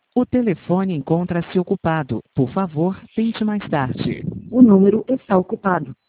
O telefone encontra-se ocupado. Por favor, tente mais tarde. O número está ocupado.